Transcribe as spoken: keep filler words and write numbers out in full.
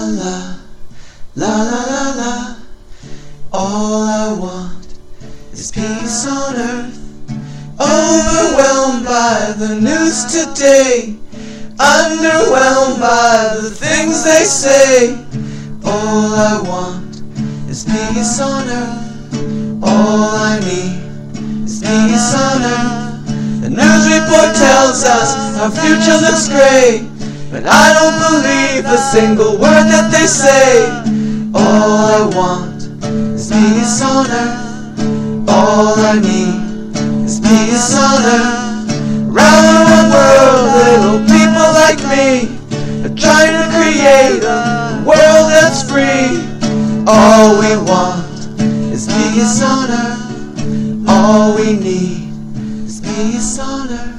la, la la la la. All I want is peace on earth. Overwhelmed by the news today, underwhelmed by the things they say. All I want is peace on earth. All I need is peace on earth. The news report tells us our future looks great, but I don't believe a single word that they say. All I want is peace on earth. All I need is peace on earth. Round the world, little people like me are trying to create a world that's free. All we want is peace on earth. All we need is peace on earth.